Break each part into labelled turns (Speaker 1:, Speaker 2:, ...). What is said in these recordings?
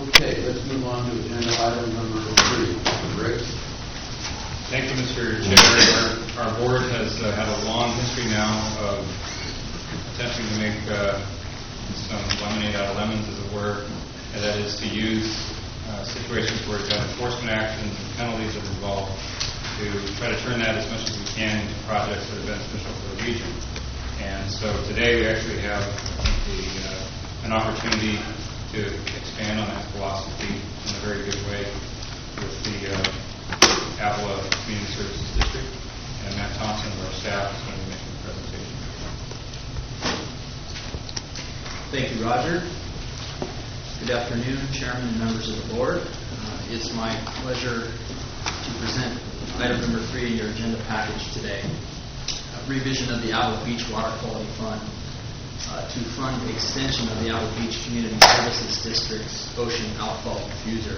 Speaker 1: Okay, let's move on to agenda item number 3. Rick?
Speaker 2: Thank you, Mr. Chair. Our board has had a long history now of attempting to make some lemonade out of lemons, as it were, and that is to use situations where we've got enforcement actions and penalties that are involved to try to turn that as much as we can into projects that are beneficial for the region. And so today we actually have an opportunity to expand on that philosophy in a very good way with the Avila Community Services District, and Matt Thompson of our staff is going to be making the presentation.
Speaker 3: Thank you, Roger. Good afternoon, Chairman and members of the board. It's my pleasure to present item number 3 in your agenda package today. Revision of the Avila Beach Water Quality Fund to fund the extension of the Avila Beach Community Services District's ocean outfall diffuser.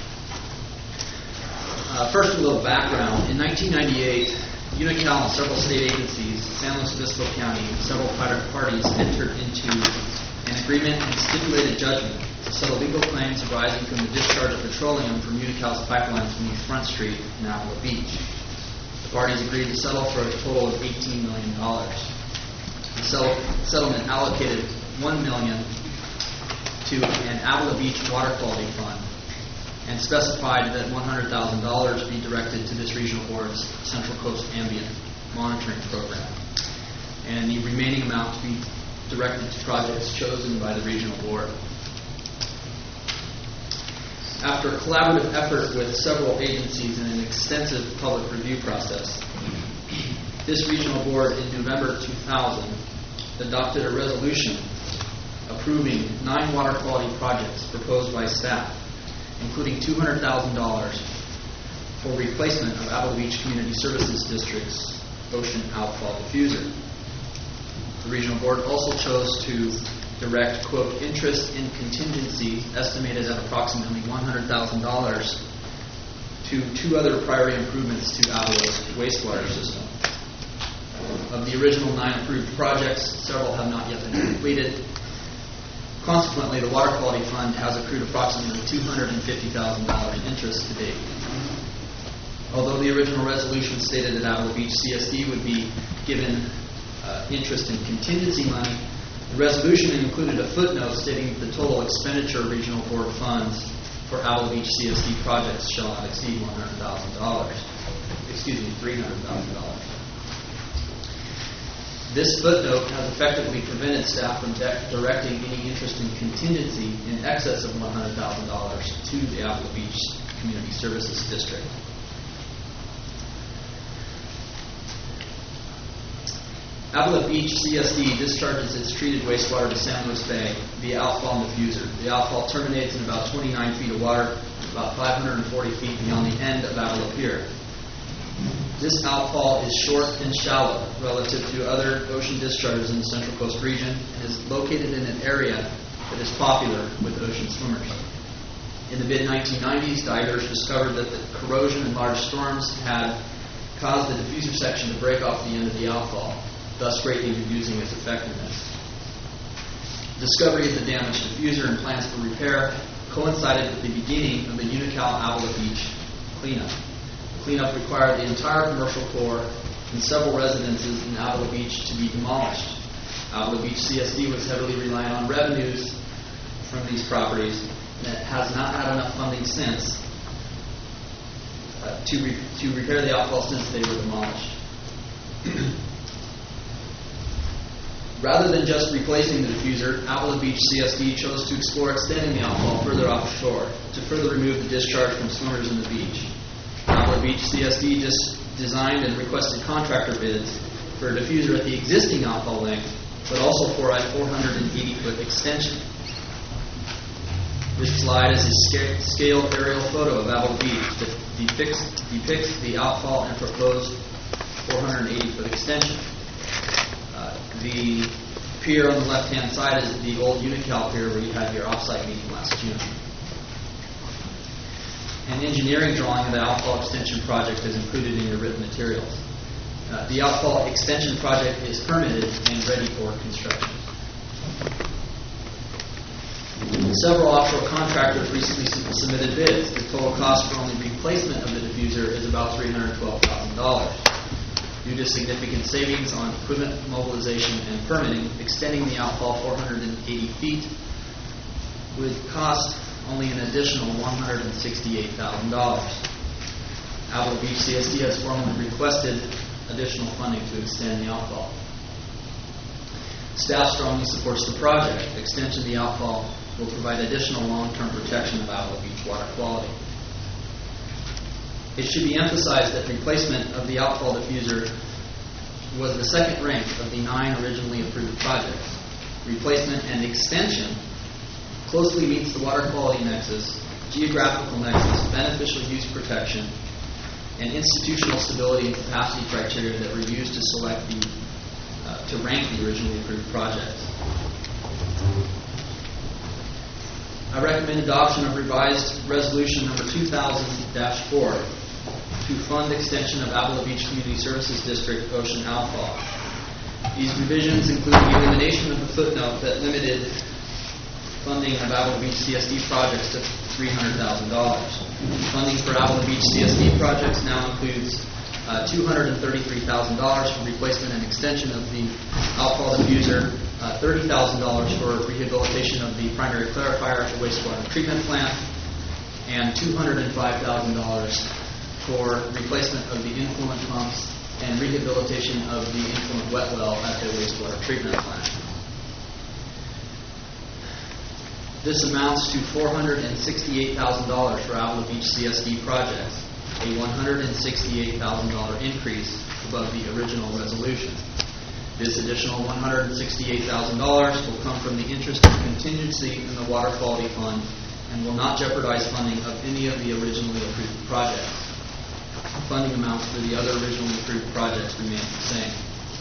Speaker 3: First, a little background. In 1998, Unocal and several state agencies, San Luis Obispo County, and several private parties entered into an agreement and stipulated judgment to settle legal claims arising from the discharge of petroleum from Unocal's pipelines beneath Front Street in Avila Beach. The parties agreed to settle for a total of $18 million. The settlement allocated $1 million to an Avila Beach Water Quality Fund and specified that $100,000 be directed to this regional board's Central Coast Ambient Monitoring Program, and the remaining amount to be directed to projects chosen by the regional board. After a collaborative effort with several agencies and an extensive public review process, this regional board in November 2000 adopted a resolution approving 9 water quality projects proposed by staff, including $200,000 for replacement of Avila Beach Community Services District's ocean outfall diffuser. The regional board also chose to direct, quote, interest in contingency estimated at approximately $100,000 to 2 other priority improvements to Avila's wastewater system. Of the original 9 approved projects, several have not yet been completed. Consequently, the Water Quality Fund has accrued approximately $250,000 in interest to date. Although the original resolution stated that Avila Beach CSD would be given interest in contingency money, the resolution included a footnote stating that the total expenditure of regional board funds for Avila Beach CSD projects shall not exceed $300,000. This footnote has effectively prevented staff from directing any interest in contingency in excess of $100,000 to the Avila Beach Community Services District. Avila Beach CSD discharges its treated wastewater to San Luis Bay via outfall diffuser. The outfall terminates in about 29 feet of water, about 540 feet beyond the end of Avila Pier. This outfall is short and shallow relative to other ocean discharges in the Central Coast region and is located in an area that is popular with ocean swimmers. In the mid-1990s, divers discovered that the corrosion and large storms had caused the diffuser section to break off the end of the outfall, thus greatly reducing its effectiveness. Discovery of the damaged diffuser and plans for repair coincided with the beginning of the Unocal Avila Beach cleanup. Cleanup required the entire commercial core and several residences in Avila Beach to be demolished. Avila Beach CSD was heavily reliant on revenues from these properties and it has not had enough funding since to repair the outfall since they were demolished. Rather than just replacing the diffuser, Avila Beach CSD chose to explore extending the outfall further offshore to further remove the discharge from swimmers in the beach. Avila Beach CSD just designed and requested contractor bids for a diffuser at the existing outfall length, but also for a 480-foot extension. This slide is a scaled aerial photo of Avila Beach that depicts the outfall and proposed 480-foot extension. The pier on the left-hand side is the old Unocal pier where you had your off-site meeting last June. An engineering drawing of the outfall extension project is included in your written materials. The outfall extension project is permitted and ready for construction. Several offshore contractors recently submitted bids. The total cost for only replacement of the diffuser is about $312,000. Due to significant savings on equipment mobilization and permitting, extending the outfall 480 feet would cost only an additional $168,000. Avila Beach CSD has formally requested additional funding to extend the outfall. Staff strongly supports the project. Extension of the outfall will provide additional long-term protection of Avila Beach water quality. It should be emphasized that replacement of the outfall diffuser was the second rank of the 9 originally approved projects. Replacement and extension closely meets the water quality nexus, geographical nexus, beneficial use protection, and institutional stability and capacity criteria that were used to select to rank the originally approved projects. I recommend adoption of revised resolution number 2000-4 to fund extension of Avila Beach Community Services District ocean outfall. These revisions include the elimination of the footnote that limited funding of Avila Beach CSD projects to $300,000. Funding for Avila Beach CSD projects now includes $233,000 for replacement and extension of the outfall diffuser, $30,000 for rehabilitation of the primary clarifier at the wastewater treatment plant, and $205,000 for replacement of the influent pumps and rehabilitation of the influent wet well at the wastewater treatment plant. This amounts to $468,000 for Avila Beach CSD projects, a $168,000 increase above the original resolution. This additional $168,000 will come from the interest and contingency in the Water Quality Fund and will not jeopardize funding of any of the originally approved projects. Funding amounts for the other originally approved projects remain the same.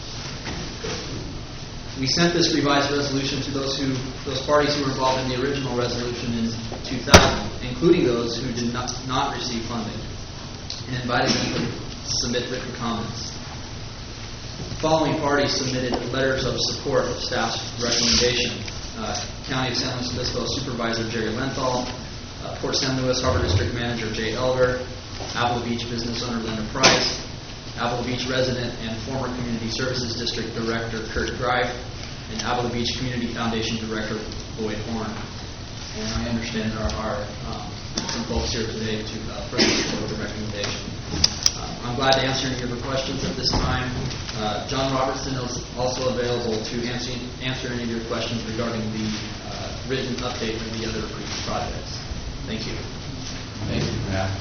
Speaker 3: We sent this revised resolution to those parties who were involved in the original resolution in 2000, including those who did not receive funding, and invited them to submit written comments. The following parties submitted letters of support of staff's recommendation. County of San Luis Obispo Supervisor Jerry Lenthal, Port San Luis Harbor District Manager Jay Elder, Avila Beach business owner Linda Price, Avila Beach resident and former Community Services District Director Kurt Greif, and Avila Beach Community Foundation Director Boyd Horn. And I understand there are some folks here today to further support the recommendation. I'm glad to answer any of your questions at this time. John Robertson is also available to answer any of your questions regarding the written update of the other approved projects. Thank you.
Speaker 1: Thank you, Matt.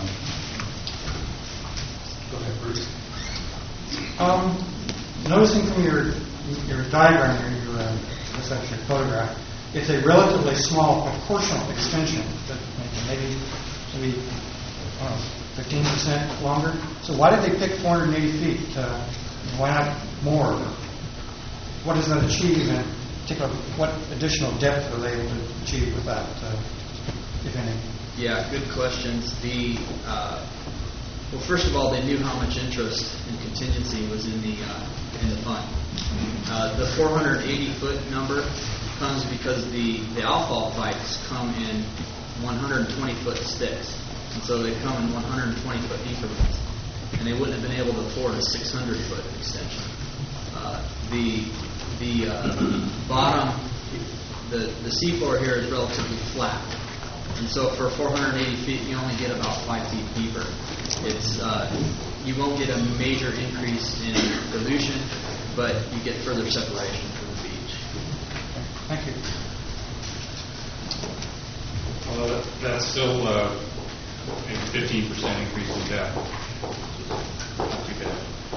Speaker 1: Go ahead, Bruce.
Speaker 4: Noticing from your diagram here, what's actually a photograph, it's a relatively small proportional extension, that maybe 15% longer. So why did they pick 480 feet? Why not more? What does that achieve, and what additional depth are they able to achieve with that, if any?
Speaker 3: Yeah, good questions. Well, first of all, they knew how much interest and contingency was in the fund. The 480-foot number comes because the outfall pipes come in 120-foot sticks, and so they come in 120-foot increments, and they wouldn't have been able to afford a 600-foot extension. The bottom, the seafloor here is relatively flat. And so for 480 feet, you only get about 5 feet deeper. You won't get a major increase in dilution, but you get further separation from the beach.
Speaker 4: Thank you.
Speaker 2: Although that's still a 15% increase in depth. Not too bad.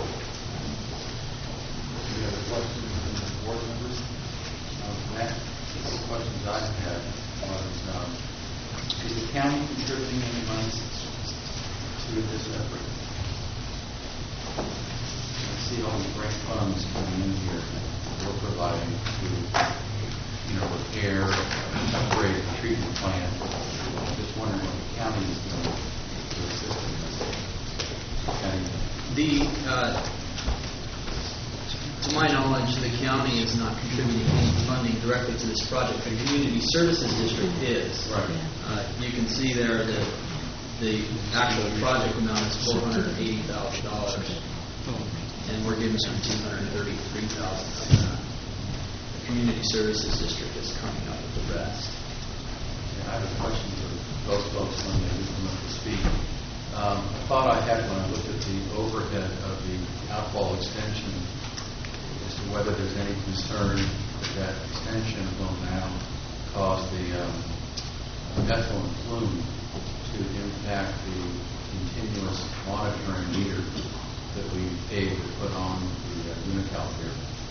Speaker 1: Any other questions from the board members? Matt, the questions I had was, is the county contributing any money to this effort? I see all the grant funds coming in here that we're providing to, repair, upgrade the treatment plant. I'm just wondering what the county is doing to assist in this. Okay.
Speaker 3: To my knowledge, the county is not contributing any funding directly to this project. The Community Services District is.
Speaker 1: Right.
Speaker 3: You can see there that the actual project amount is $480,000, and we're giving them $233,000 of that. The Community Services District is coming up with the rest.
Speaker 1: Yeah, I have a question for both folks when they come up to speak. I thought I had when I looked at the overhead of the outfall extension as to whether there's any concern that extension will now cause the effluent plume to impact the continuous monitoring meter that we paid to put on the Unocal here.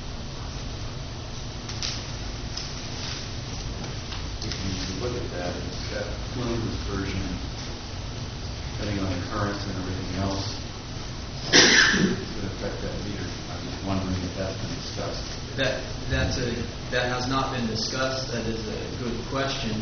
Speaker 1: If you look at that, it's that plume dispersion, depending on the currents and everything else, could affect that meter. I'm just wondering if that's been discussed.
Speaker 3: That has not been discussed. That is a good question.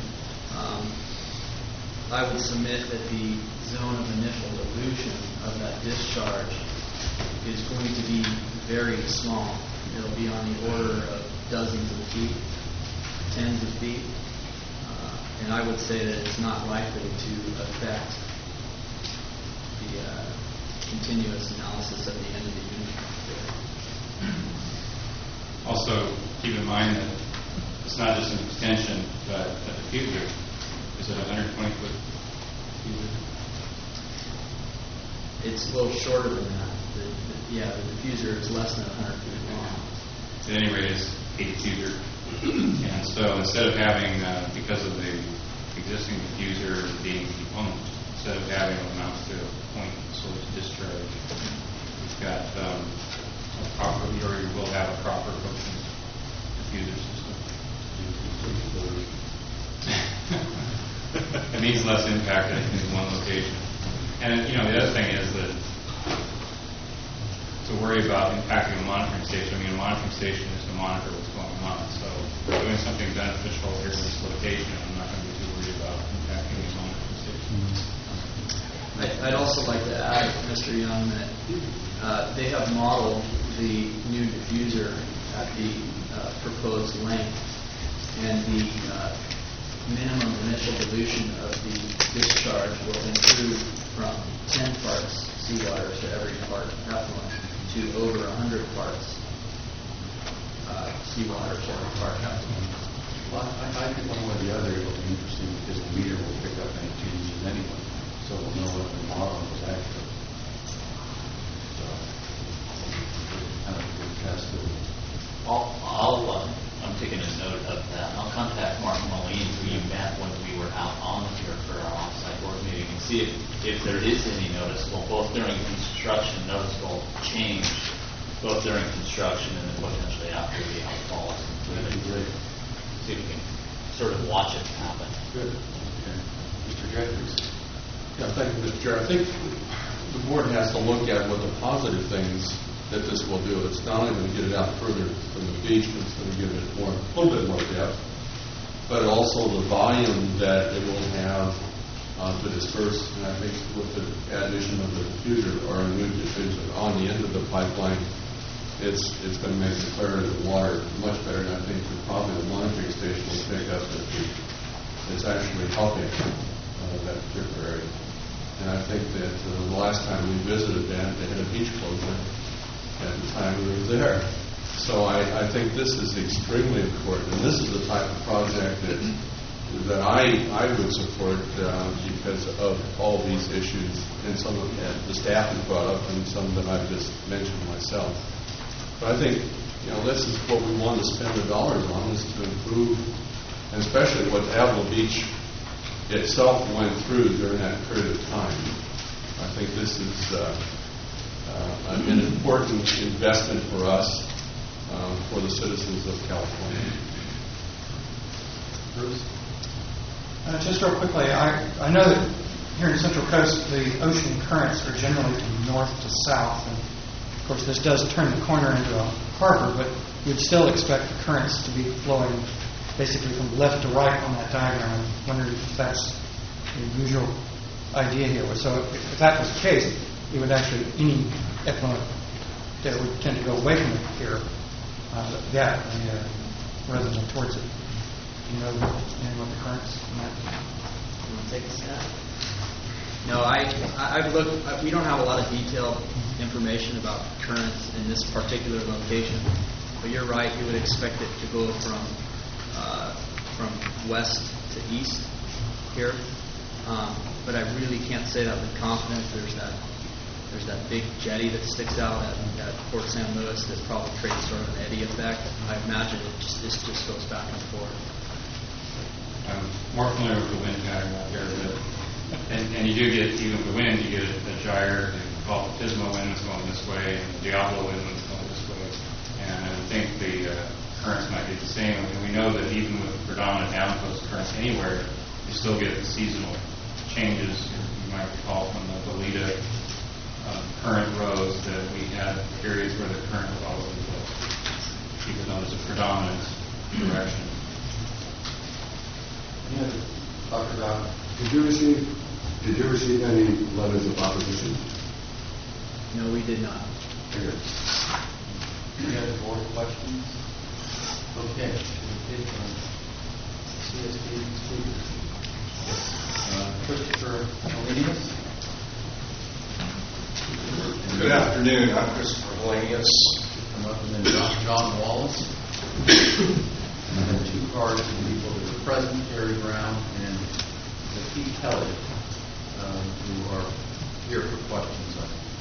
Speaker 3: I would submit that the zone of initial dilution of that discharge is going to be very small. It'll be on the order of dozens of feet, tens of feet, and I would say that it's not likely to affect the continuous analysis at the end of the unit.
Speaker 2: Also, keep in mind that it's not just an extension, but a diffuser. Is it 120-foot diffuser?
Speaker 3: It's a little shorter than that. The diffuser is less than 100 feet long.
Speaker 2: At any rate, it's a diffuser. And so instead of having, because of the existing diffuser being component, instead of having what amounts to a point source discharge, we've got a proper, or you will have a proper approaching diffuser system. It means less impact, I think, in one location. And, the other thing is that to worry about impacting a monitoring station, a monitoring station is to monitor what's going on. So if we're doing something beneficial here in this location, I'm not going to be too worried about impacting the monitoring station.
Speaker 3: I'd also like to add, Mr. Young, that they have modeled the new diffuser at the proposed length, and the minimum initial dilution of the discharge will improve from 10 parts seawater to every part effluent to over 100 parts seawater to every part effluent.
Speaker 1: Well, I think one way or the other it will be interesting because the meter will pick up any changes anyway, so we'll know what the model was actually. So, kind of a good test of it.
Speaker 5: I'm taking a note of that. I'll contact Mark Moline, who you met when we were out on here for our off-site board meeting, and see if there is any noticeable, both during construction, noticeable change, both during construction and then potentially after the outfall is completed.
Speaker 1: That'd be great.
Speaker 5: See if we can sort of watch it happen.
Speaker 1: Good. Okay. Mr. Jeffries.
Speaker 6: Yeah, thank you, Mr. Chair. I think the board has to look at what the positive things that this will do. It's not only going to get it out further from the beach, but it's going to give it a little bit more depth, but also the volume that it will have to disperse. And I think with the addition of the diffuser or a new diffuser on the end of the pipeline, it's going to make the clarity of the water much better. And I think that probably the monitoring station will pick up that it's actually helping that particular area. And I think that the last time we visited that, they had a beach closure at the time we were there. So I think this is extremely important, and this is the type of project that I would support because of all these issues, and some of the staff has brought up, and some that I've just mentioned myself. But I think this is what we want to spend the dollars on, is to improve, and especially what Avila Beach itself went through during that period of time. I think this is an important investment for us, for the citizens of California.
Speaker 1: Bruce?
Speaker 4: Just real quickly, I know that here in Central Coast, the ocean currents are generally from north to south. And of course, this does turn the corner into a harbor, but you'd still expect the currents to be flowing basically from left to right on that diagram. I'm wondering if that's the usual idea here. So if that was the case, it would actually, any effluent that would tend to go away from the pier resident towards it. You know anything about the currents?
Speaker 3: You want to take a stab? No, I've looked. We don't have a lot of detailed information about currents in this particular location, but you're right. You would expect it to go from west to east here, but I really can't say that with confidence. There's that big jetty that sticks out at Port San Luis that probably creates sort of an eddy effect. I imagine this just goes back and forth.
Speaker 2: I'm more familiar with the wind pattern out here, and you do get, even with the wind, you get a gyre. They call it Pismo wind that's going this way, and Diablo wind that's going this way. And I think the currents might be the same. I mean, we know that even with predominant downcoast currents anywhere, you still get seasonal changes. You might recall from the Goleta current rose that we had periods where the current was all over the place, even though there's a predominant direction.
Speaker 1: Dr. Dodd?
Speaker 7: Did you receive any letters of opposition?
Speaker 3: No, we did not.
Speaker 7: Very good.
Speaker 1: Any other board questions? Okay. CSD speakers. Christopher Hellenius.
Speaker 8: Good afternoon. I'm Christopher Hellenius.
Speaker 1: Come up, and then John Wallace. And then two cards for people that are present, Gary Brown and Pete Kelly, who are here for questions.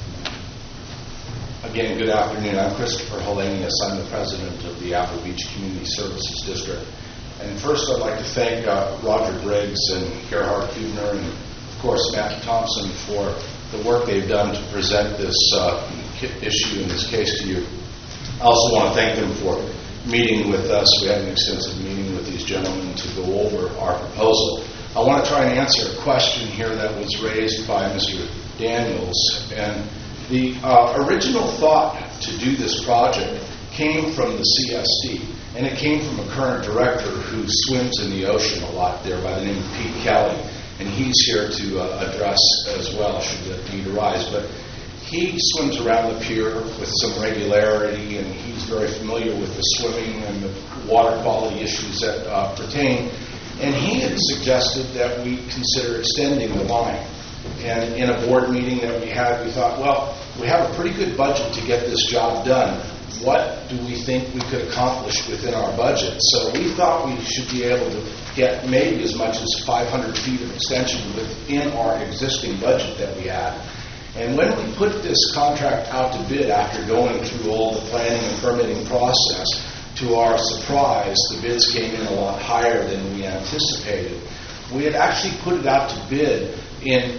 Speaker 8: Again, good afternoon. I'm Christopher Hellenius. I'm the president of the Apple Beach Community Services District. And first, I'd like to thank Roger Briggs and Gerhard Hubner and, of course, Matt Thompson for the work they've done to present this issue and this case to you. I also want to thank them for meeting with us. We had an extensive meeting with these gentlemen to go over our proposal. I want to try and answer a question here that was raised by Mr. Daniels. And the original thought to do this project came from the CSD, and it came from a current director who swims in the ocean a lot there by the name of Pete Kelly, and he's here to address as well should the need arise. But he swims around the pier with some regularity, and he's very familiar with the swimming and the water quality issues that pertain. And he had suggested that we consider extending the line. And in a board meeting that we had, we thought, well, we have a pretty good budget to get this job done. What do we think we could accomplish within our budget? So we thought we should be able to get maybe as much as 500 feet of extension within our existing budget that we had. And when we put this contract out to bid after going through all the planning and permitting process, to our surprise, the bids came in a lot higher than we anticipated. We had actually put it out to bid in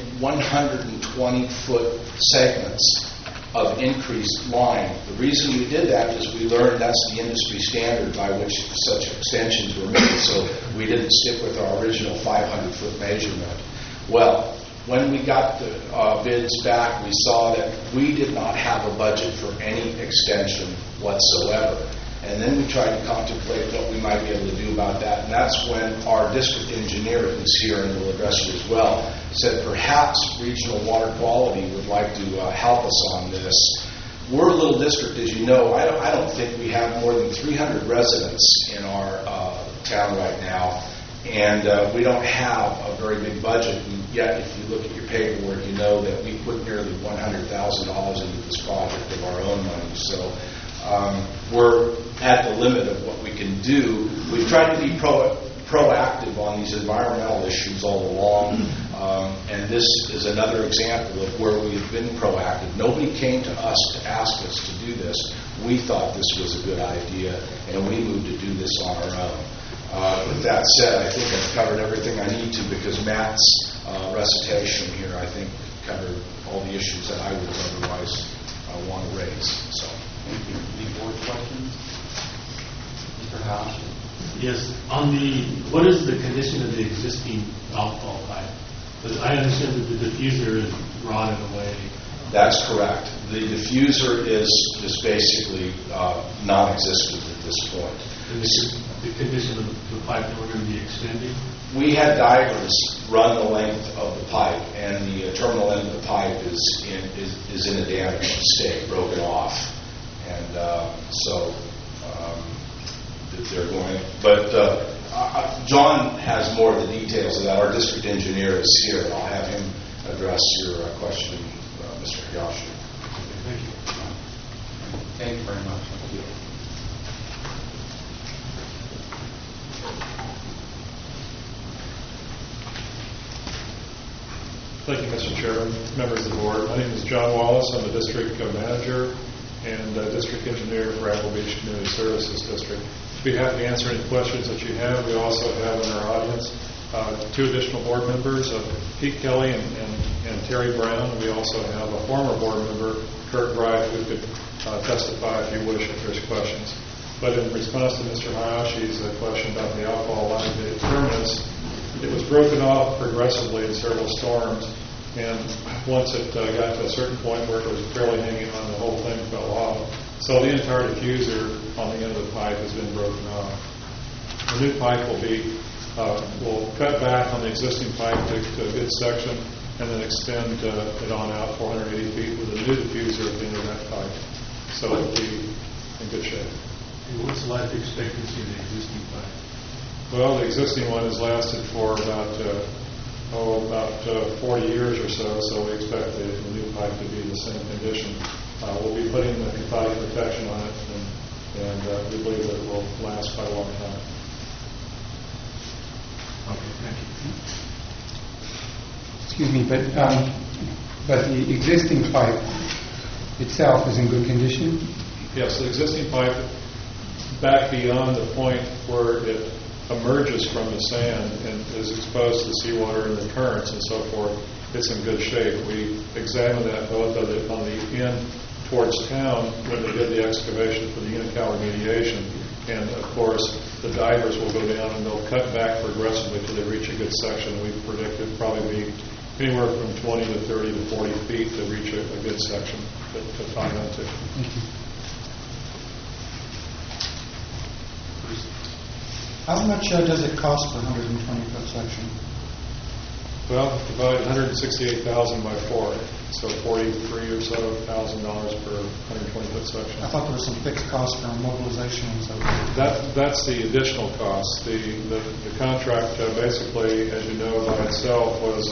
Speaker 8: 120-foot segments of increased line. The reason we did that is we learned that's the industry standard by which such extensions were made, so we didn't stick with our original 500-foot measurement. Well, when we got the bids back, we saw that we did not have a budget for any extension whatsoever. And then we tried to contemplate what we might be able to do about that. And that's when our district engineer, who's here and will address it as well, said perhaps Regional Water Quality would like to help us on this. We're a little district, as you know. I don't think we have more than 300 residents in our town right now. And we don't have a very big budget. And yet, if you look at your paperwork, you know that we put nearly $100,000 into this project of our own money. So we're at the limit of what we can do. We've tried to be proactive on these environmental issues all along, and this is another example of where we've been proactive. Nobody came to us to ask us to do this. We thought this was a good idea, and we moved to do this on our own. With that said, I think I've covered everything I need to because Matt's recitation here, I think, covered all the issues that I would otherwise want to raise. So.
Speaker 1: Thank you. Any board questions? Mr. House?
Speaker 9: Yes. What is the condition of the existing outfall pipe? Because I understand that the diffuser is rotted away.
Speaker 8: That's correct. The diffuser is basically non-existent at this point.
Speaker 9: And the condition of the pipe that we're going to be extending?
Speaker 8: We had divers run the length of the pipe, and the terminal end of the pipe is in a damaged state, broken off. And so that they're going. But John has more of the details of that. Our district engineer is here, and I'll have him address your question, Mr. Hayashi.
Speaker 1: Thank you. Thank you very much. Thank you.
Speaker 10: Thank you, Mr. Chairman, members of the board. My name is John Wallace. I'm the district manager and district engineer for Apple Beach Community Services District. I'd be happy to answer any questions that you have. We also have in our audience 2 additional board members, Pete Kelly and Terry Brown. We also have a former board member, Kurt Bright, who could testify if you wish if there's questions. But in response to Mr. Hayashi's question about the alcohol line terminus, it was broken off progressively in several storms, and once it got to a certain point where it was barely hanging on, the whole thing fell off. So the entire diffuser on the end of the pipe has been broken off. The new pipe will cut back on the existing pipe to a good section, and then extend it on out 480 feet with a new diffuser at the end of that pipe. So it'll be in good shape.
Speaker 9: And what's the life expectancy of the existing pipe?
Speaker 10: Well, the existing one has lasted for about 40 years or so we expect the new pipe to be in the same condition. We'll be putting the cathodic protection on it, and we believe that it will last quite a long time.
Speaker 9: Okay, thank you.
Speaker 11: Excuse me, but the existing pipe itself is in good condition?
Speaker 10: Yes, the existing pipe, back beyond the point where it emerges from the sand and is exposed to the seawater and the currents and so forth, it's in good shape. We examined that both of it on the end towards town when they did the excavation for the Unocal remediation. And of course, the divers will go down and they'll cut back progressively till they reach a good section. We predict it'll probably be anywhere from 20 to 30 to 40 feet to reach a good section to tie onto.
Speaker 4: How much does it cost for a 120-foot section?
Speaker 10: Well, divide 168,000 by 4, so $43,000 or so per 120-foot section.
Speaker 4: I thought there was some fixed cost for mobilization and so forth.
Speaker 10: That's the additional cost. The contract basically, as you know, by itself was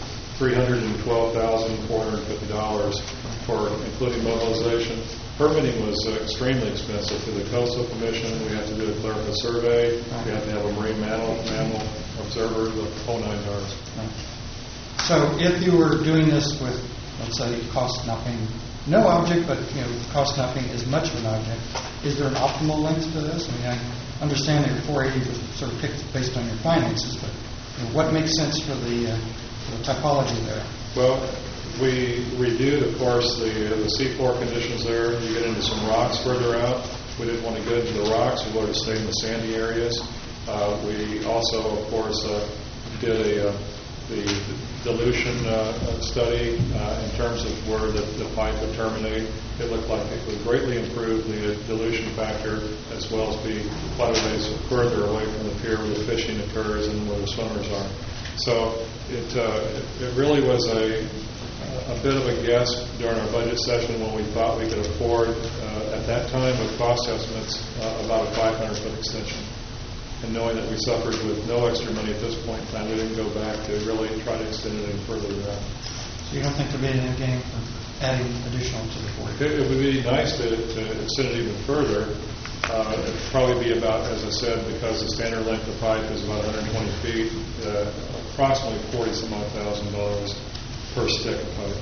Speaker 10: $312,450 for including mobilization. Permitting was extremely expensive through the Coastal Commission. We have to do a clerical survey. We have to have a marine mammal observer, the whole 9 yards.
Speaker 4: So if you were doing this with, let's say, cost not being no object, but cost not being as much of an object, is there an optimal length to this? I mean, I understand that your 480 was sort of picked based on your finances, but what makes sense for the typology there?
Speaker 10: Well, we reviewed, of course, the seafloor conditions there. You get into some rocks further out. We didn't want to go into the rocks. We wanted to stay in the sandy areas. We also, of course, did the dilution study in terms of where the pipe would terminate. It looked like it would greatly improve the dilution factor, as well as be quite a ways further away from the pier where the fishing occurs and where the swimmers are. So it really was a bit of a guess during our budget session when we thought we could afford, at that time with cost estimates, about a 500-foot extension. And knowing that we suffered with no extra money at this point in time, we didn't go back to really try to extend it any further than that.
Speaker 4: So you don't think there'll be any gain for adding additional to the 40?
Speaker 10: It would be nice to extend it even further. It would probably be about, as I said, because the standard length of pipe is about 120 feet, approximately $40,000 per stick of pipe.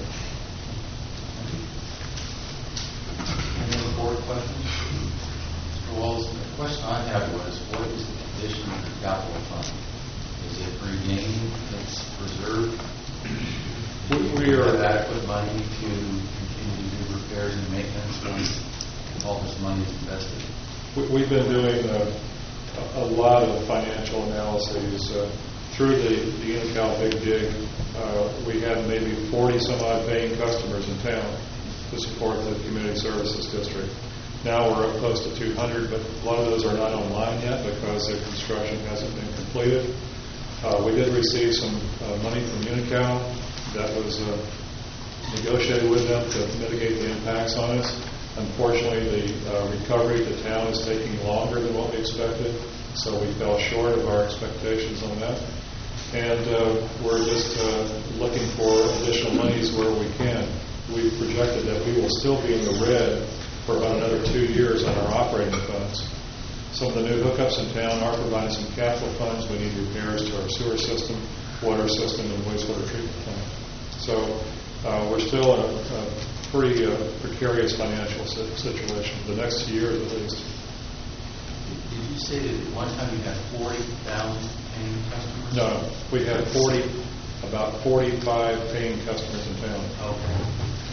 Speaker 1: Any other board questions? Mr. Wallace, the question I had was, what is the condition of the capital fund? Is it regained? It's preserved?
Speaker 10: We are
Speaker 1: adequate money to continue to do repairs and maintenance once all this money is invested?
Speaker 10: We've been doing a lot of financial analyses through the Unocal Big Dig. We had maybe 40 some odd paying customers in town to support the community services district. Now we're up close to 200, but a lot of those are not online yet because their construction hasn't been completed. We did receive some money from Unocal that was negotiated with them to mitigate the impacts on us. Unfortunately, the recovery of the town is taking longer than what we expected, so we fell short of our expectations on that. And we're just looking for additional monies where we can. We've projected that we will still be in the red for about another 2 years on our operating funds. Some of the new hookups in town are providing some capital funds. We need repairs to our sewer system, water system, and wastewater treatment plant. So we're still in a pretty precarious financial situation, the next 2 years at least.
Speaker 1: Did you say that at one time you had 40,000 paying customers?
Speaker 10: No, we had about 45 paying customers in town.
Speaker 1: Okay.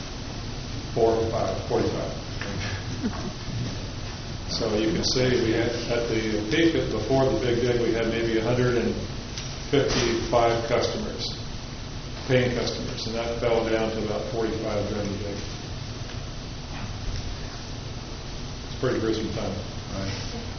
Speaker 10: 45. So you can see we had at the peak before the big dig, we had maybe 155 customers, paying customers, and that fell down to about 45 during the dig. It's a pretty gruesome time.
Speaker 1: Right.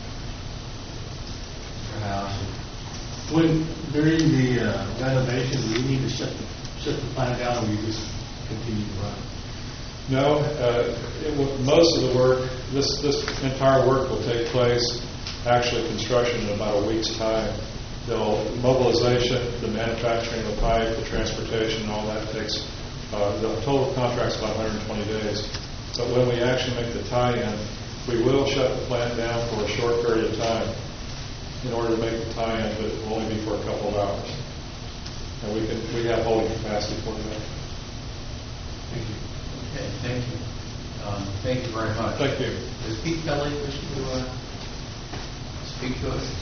Speaker 1: Mr. House?
Speaker 9: When, during the renovation, do you need to shut the plant down, or you just continue to run?
Speaker 10: No, most of the work, this entire work will take place, actually construction in about a week's time. The mobilization, the manufacturing of the pipe, the transportation, all that takes, the total contract's about 120 days. But when we actually make the tie-in, we will shut the plant down for a short period of time in order to make the tie-in, but it will only be for a couple of hours. And we have holding capacity for that.
Speaker 1: Thank you. Okay, thank you. Thank you very much.
Speaker 10: Thank you.
Speaker 1: Does Pete Kelly wish to speak to us?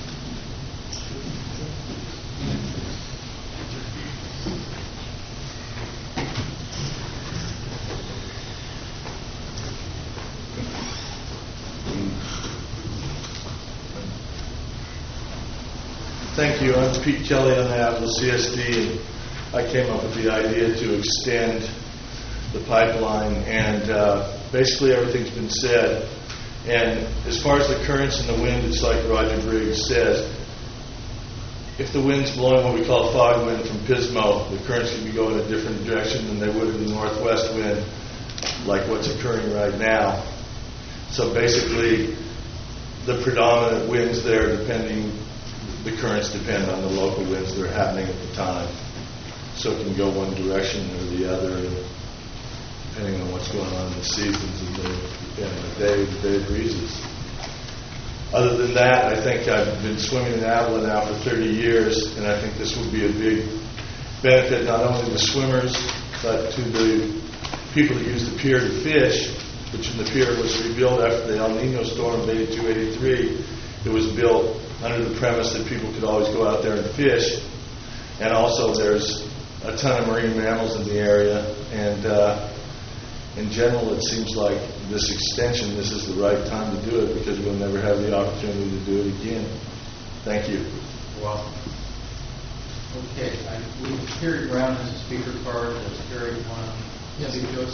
Speaker 12: Thank you. I'm Pete Kelly on the Atlas CSD, and I came up with the idea to extend the pipeline, and basically everything's been said. And as far as the currents and the wind, it's like Roger Briggs says, if the wind's blowing what we call fog wind from Pismo, the currents can be going a different direction than they would in the northwest wind, like what's occurring right now. So basically, the predominant winds there, the currents depend on the local winds that are happening at the time. So it can go one direction or the other, depending on what's going on in the seasons and the day breezes. Other than that, I think I've been swimming in Avila now for 30 years, and I think this will be a big benefit not only to the swimmers, but to the people that use the pier to fish, which the pier was rebuilt after the El Nino storm of 82-83. It was built under the premise that people could always go out there and fish. And also there's a ton of marine mammals in the area, and in general it seems like this extension, this is the right time to do it because we'll never have the opportunity to do it again. Thank you.
Speaker 1: Well, okay. Terry Brown has a speaker card. Does Terry want to speak to us?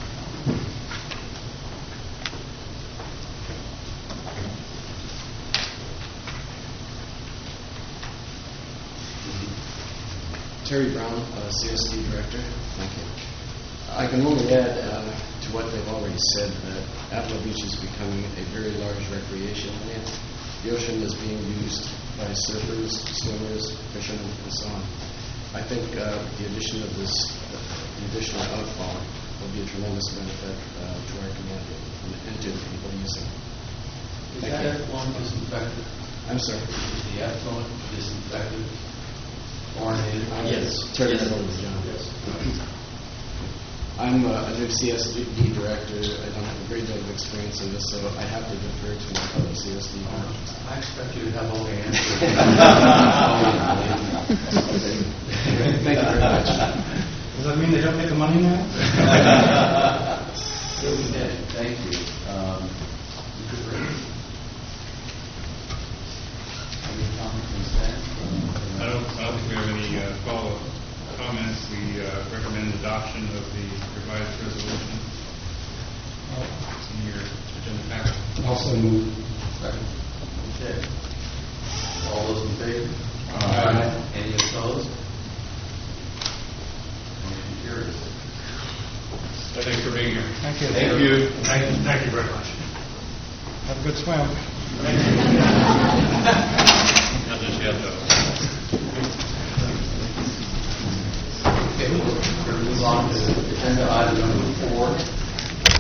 Speaker 13: Terry Brown, CSD Director. Thank you. I can only add to what they've already said that Avila Beach is becoming a very large recreation area. The ocean is being used by surfers, swimmers, fishermen, and so on. I think the addition of the additional outfall will be a tremendous benefit to our community and to the people using it.
Speaker 1: Is that effluent disinfected?
Speaker 13: I'm sorry?
Speaker 1: Is the effluent disinfected? Chlorinated?
Speaker 13: Yes. Terry Brown. Yes. I'm a new CSD director. I don't have a great deal of experience in this, so I have to defer to my fellow CSD.
Speaker 1: I expect you to have all the answers.
Speaker 13: Thank you very much.
Speaker 4: Does that mean they don't make the money now?
Speaker 1: Thank you. Any comments on that?
Speaker 2: I don't think we have any follow-up comments. We recommend adoption of the revised resolution. It's in your agenda packet.
Speaker 11: Also move.
Speaker 1: Okay. All those in favor?
Speaker 2: Aye.
Speaker 1: Any opposed? Motion carries.
Speaker 2: Thanks for being here.
Speaker 4: Thank you.
Speaker 6: Thank you.
Speaker 9: Thank you very much.
Speaker 4: Have a good swim.
Speaker 2: Not just yet, though.
Speaker 1: Okay, we're going to move on to agenda item number 4.